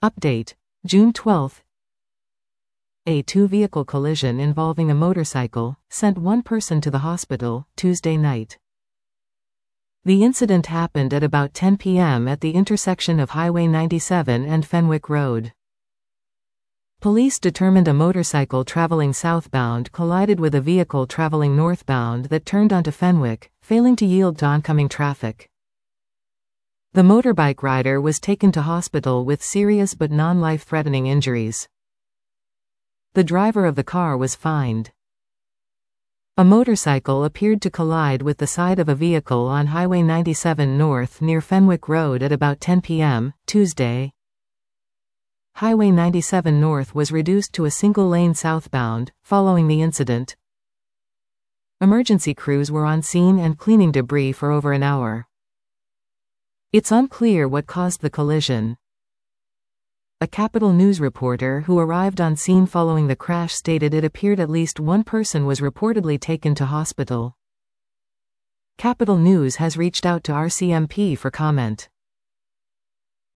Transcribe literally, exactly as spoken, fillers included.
Update, June twelfth. A two-vehicle collision involving a motorcycle sent one person to the hospital Tuesday night. The incident happened at about ten p m at the intersection of Highway ninety-seven and Fenwick Road. Police determined a motorcycle traveling southbound collided with a vehicle traveling northbound that turned onto Fenwick, failing to yield to oncoming traffic. The motorbike rider was taken to hospital with serious but non-life-threatening injuries. The driver of the car was fined. A motorcycle appeared to collide with the side of a vehicle on Highway ninety-seven North near Fenwick Road at about ten p m Tuesday. Highway ninety-seven North was reduced to a single lane southbound following the incident. Emergency crews were on scene and cleaning debris for over an hour. It's unclear what caused the collision. A Capital News reporter who arrived on scene following the crash stated it appeared at least one person was reportedly taken to hospital. Capital News has reached out to R C M P for comment.